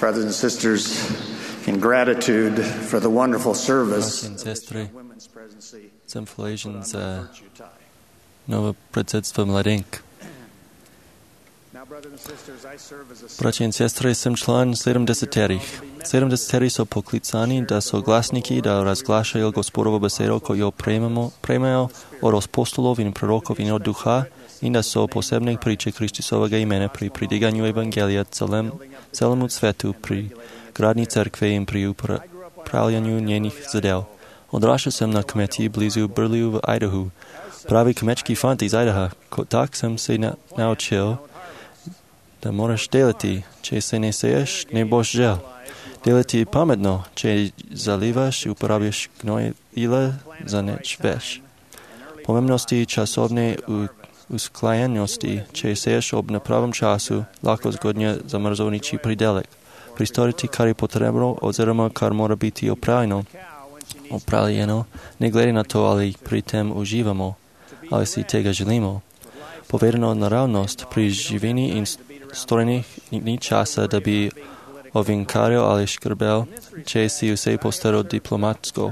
Brothers and sisters, in gratitude for the wonderful service women's presidency, jsem vděčný za nové předsednictvo mladých. Bratia in sestry, jsem člen 70. 70 jsou poklicaní da jsou glasníky, da razglašajú Gospodovo besedo, ko jo prejmeo od apostolov in prorokov in od ducha, i da jsou posebných príče Kristusového jména pri pridiganiu evangelia celému svetu, pri gradní cerkve i pri upravljaniu njenih zadel. Odrašel jsem na kmeti blizu Burlew v Idahu. Právě kmečký fant iz Idaha, tak jsem se naučil, da moraš delati, če se ne seješ, ne boš žel. Delati pametno, če zalivaš, uporabiš gnojile, za neč veš. Pomembnosti časovne usklajenosti, če seješ ob nepravom času, lahko zgodně zamrzovničí pridelek. Pristoriti, kar je potrebno, oziroma kar mora biti opravljeno, ne glede na to, ali pri tem uživamo, ali si tega želimo. Povedano naravnost pri živini in storenih ni časa, da bi ovinkaril ali škrbel, če si vse postaral diplomatsko.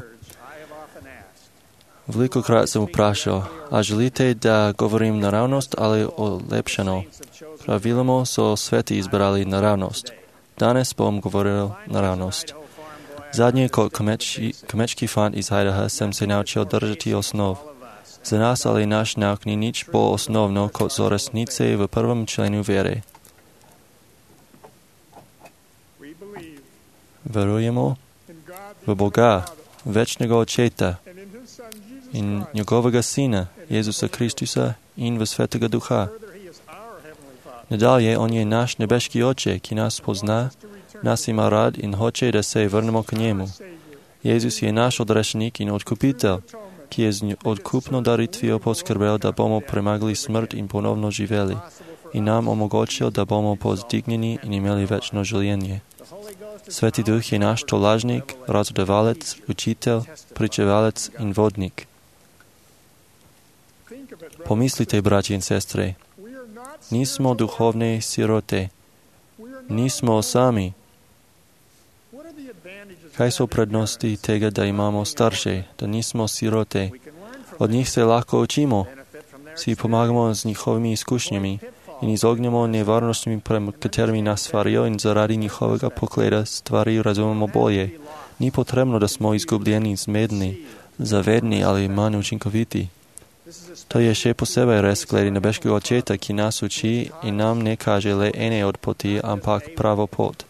Velikokrat sem vprašal, a želite, da govorim naravnost ali olepšano? Praviloma so sveti izbrali naravnost. Danes bom govoril naravnost. Zadnje kot kmečki fant iz Idaha sem se naučil držati osnov. Za nas ali naš nauk ni nič bolj osnovno kot so resnice v prvem členu vere. Verujemo v Boga, večnega Očeta in njegovega Sina, Jezusa Kristusa in v Svetega Duha. Nadalje, on je naš nebeški Oče, ki nas pozna, nas ima rad in hoče, da se vrnemo k njemu. Jezus je naš odrešenik in odkupitelj, ki je z odkupno daritvijo poskrbel, da bomo premagali smrt in ponovno živeli in nam omogočil, da bomo povzdignjeni in imeli večno življenje. Sveti Duh je naš tolažnik, razhodovalec, učitelj, pričevalec in vodnik. Pomislite, braći in sestre, nismo duhovne sirote, nismo sami. Kaj so prednosti tega, da imamo starše, da nismo sirote? Od njih se lahko učimo, si pomagamo z njihovimi izkušnjami in izognemo nevarnostmi, pred katerimi nas varijo in zaradi njihovega pogleda stvari razumemo bolje. Ni potrebno, da smo izgubljeni, zmedni, zavedni ali manj učinkoviti. To je še posebej res glede nebeškega Očeta, ki nas uči in nam ne kaže le ene od poti, ampak pravo pot.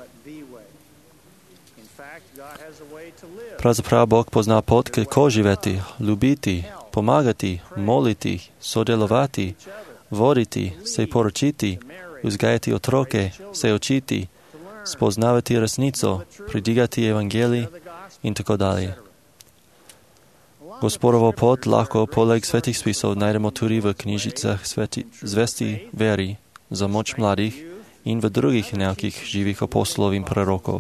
Pravzaprav Bog pozna pot, kako živeti, ljubiti, pomagati, moliti, sodelovati, voditi, se poročiti, vzgajati otroke, se učiti, spoznavati resnico, pridigati evangelij in tako dalje. Gospodovo pot lahko poleg svetih spisov najdemo tudi v knjižicah zvesti veri za moč mladih in v drugih nekih živih apostolov in prorokov.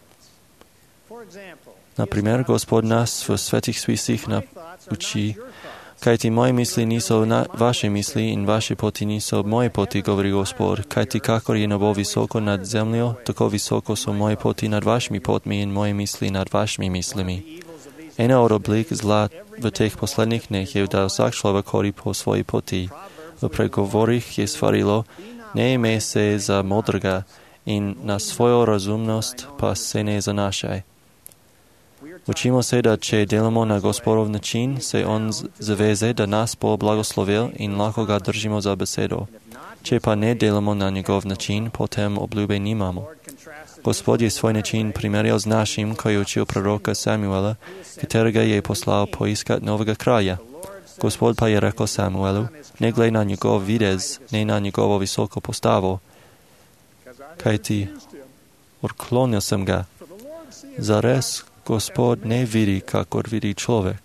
Naprimer, Gospod nas v svetih spisih nauči, kajti moje misli niso vaše misli in vaše poti niso moje poti, govori Gospod, kajti kakor je nebo visoko nad zemljo, tako visoko so moje poti nad vašimi potmi in moje misli nad vašimi mislimi. Ena od oblik zla v teh posledných dneh je, da vsak človek hodi po svoji poti. V pregovorih je svarilo, ne imej se za modrega in na svojo razumnost pa se ne zanašaj. Učimo se, da če delamo na Gospodov način, se on zaveze, da nas bo blagoslovil in lahko ga držimo za besedo. Če pa ne delamo na njegov način, potem obljube nimamo. Gospod je svoj način primerjal z našim, ko je učil proroka Samuela, katerega je poslal poiskat novega kralja. Gospod pa je rekel Samuelu, ne glej na njegov videz, ne na njegovo visoko postavo, kajti odklonil sem ga. Zares Gospod ne vidi, kakor vidi človek.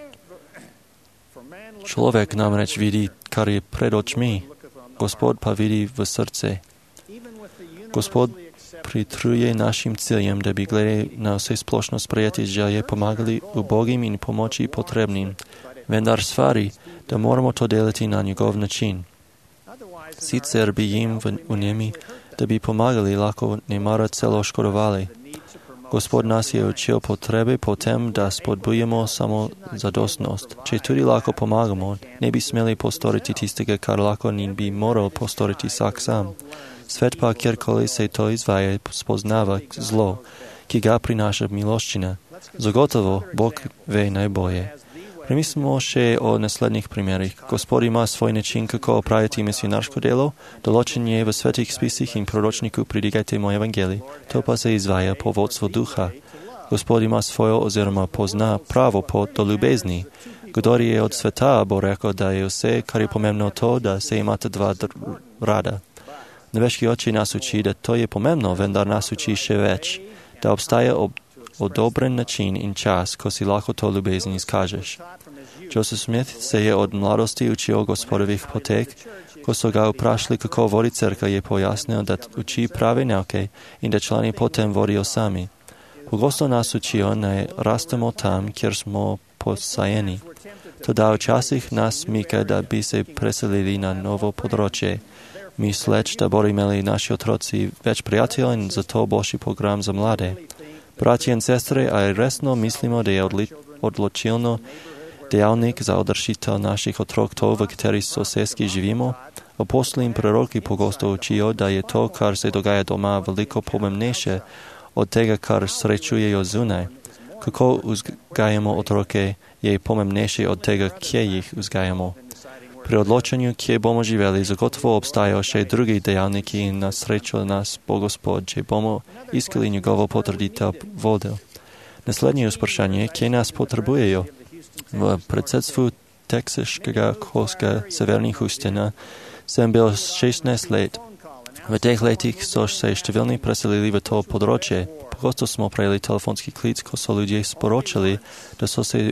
Človek namreč vidi, kar je pred očmi, Gospod pa vidi v srce. Gospod pritrjuje našim ciljem, da bi glede na vse splošno sprejeti želje pomagali ubogim in pomoči potrebnim, vendar stvari, da moramo to delati na njegov način. Sicer bi jim v njemi da bi pomagali, lahko nemara celo škodovali. Gospod nas je učil potrebe po tem, da spodbujemo samo zadostnost. Če tudi lahko pomagamo, ne bi smeli postoriti tistega, kar lahko in bi moral postoriti vsak sam. Svet pa, kjerkoli se to izvaja, spoznava zlo, ki ga prinaša miloščina. Zagotovo Bog ve najbolje. Premislimo še o naslednjih primerih. Gospod ima svoj način, kako opraviti misionarsko delo, določen je v svetih spisih in proročniku pridigajte moj evangelij. To pa se izvaja po vodstvu duha. Gospod ima svojo oziroma pozna pravo pot do ljubezni. Kdor je od sveta, bo rekel, da je vse, kar je pomembno to, da se imate dva rada. Nebeški oče nas uči, da to je pomembno, vendar nas uči še več, da obstaja odobren način in čas, ko si lahko to ljubezen izkažeš. Joseph Smith se je od mladosti učil Gospodovih potek. Ko so ga vprašali, kako vodi cerkev, je pojasnil, da uči prave nauke in da člani potem vodijo sami. Pogosto nas učijo, naj rastemo tam, kjer smo posajeni. Toda včasih nas mika, da bi se preselili na novo področje, misleč, da bodo imeli naši otroci več prijateljev in zato boljši program za mlade. Bratje in sestre, ali resno mislimo, da je odločilno dejavnik za odrešitev naših otrok to, v kateri sosedski živimo? Apostoli in proroki pogosto učijo, da je to, kar se dogaja doma, veliko pomembnejše od tega, kar srečujejo zunaj. Kako vzgajamo otroke, je pomembnejše od tega, kje jih vzgajamo. Pri odločanju, kje bomo živeli, zagotovo obstajajo še drugi dejavniki in na srečo nas bo Gospod, če bomo iskali njegovo potrditev vodil. Naslednje vprašanje, kje nas potrebujejo? V predsedstvu teksaškega koska Severnih Houstona sem bil 16 let. V teh letih so se številni preselili v to področje. Pogosto smo prejeli telefonski klic, ko so ljudje sporočili, da so se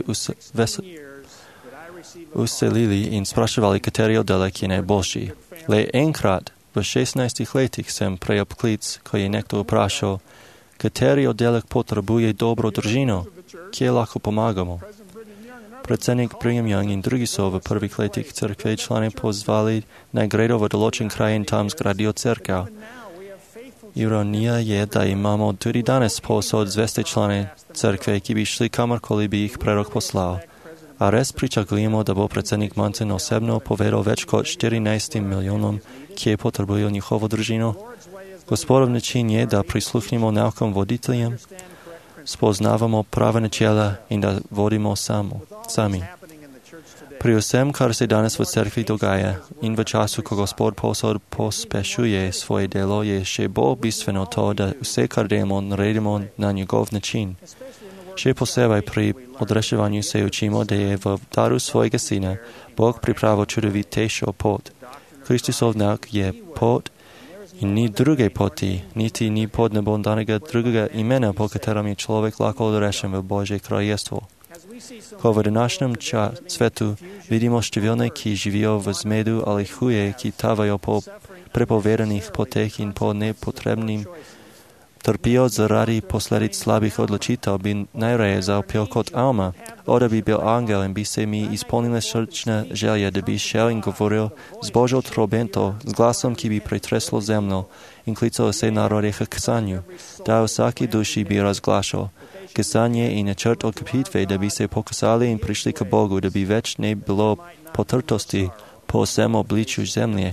uselili in spraševali, kateri oddelek je najboljši. Le enkrat v 16 letih sem prejel klic, ko je nekdo vprašal, kateri oddelek potrebuje dobro družino, kje lahko pomagamo. Predsednik Brigham Young in drugi so v prvih letih cerkve člane pozvali, naj gredo v določen kraj in tam zgradijo cerkev. Ironija je, da imamo tudi danes povsod zveste člane cerkve, ki bi šli kamorkoli bi jih prerok poslal. A res pričakujemo, da bo predsednik Monson osebno povedal več kot 14 milijonom, kje potrebujo njihovo družino? Gospodov način je, da prisluhnimo naukom voditeljem, spoznavamo prave načela in da vodimo sami. Pri vsem, kar se danes v cerkvi dogaja in v času, ko Gospod posod pospešuje svoje delo, je še bolj bistveno to, da vse, kar delamo, naredimo na njegov način. Še posebej pri odreševanju se učimo, da je v daru svojega sina Bog pripravil čudovitejšo pot. Kristusov nauk je pot in ni druge poti, niti ni pod nebom danega drugega imena, po katerem je človek lahko odrešen v Božje kraljestvo. Ko v današnjem svetu vidimo številne, ki živijo v zmedu ali huje, ki tavajo po prepovedanih poteh in po nepotrebnim trpijo zaradi posledic slabih odločitev, bi najraje zaupil kot Alma, da bi bil angel in bi se mi izpolnile srčne želje, da bi šel in govoril z Božjo trobento, z glasom, ki bi pretreslo zemljo in klical vse narode k kasanju, da vsaki duši bi razglašal kasanje in načrt odkupitve, da bi se pokasali in prišli k Bogu, da bi več ne bilo potrtosti po vsem obličju zemlje.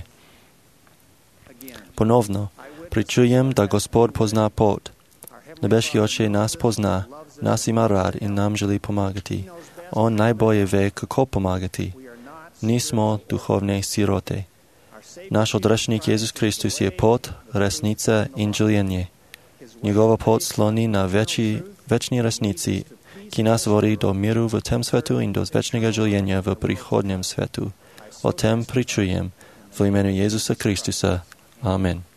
Ponovno, pričujem, da Gospod pozna pot. Nebeški oče nas pozna, nas ima rad in nam želi pomagati. On najbolje ve, kako pomagati. Nismo duhovne sirote. Naš odrešenik Jezus Kristus je pot, resnica in življenje. Njegova pot sloni na večni resnici, ki nas vodi do miru v tem svetu in do večnega življenja v prihodnjem svetu. O tem pričujem v imenu Jezusa Kristusa. Amen.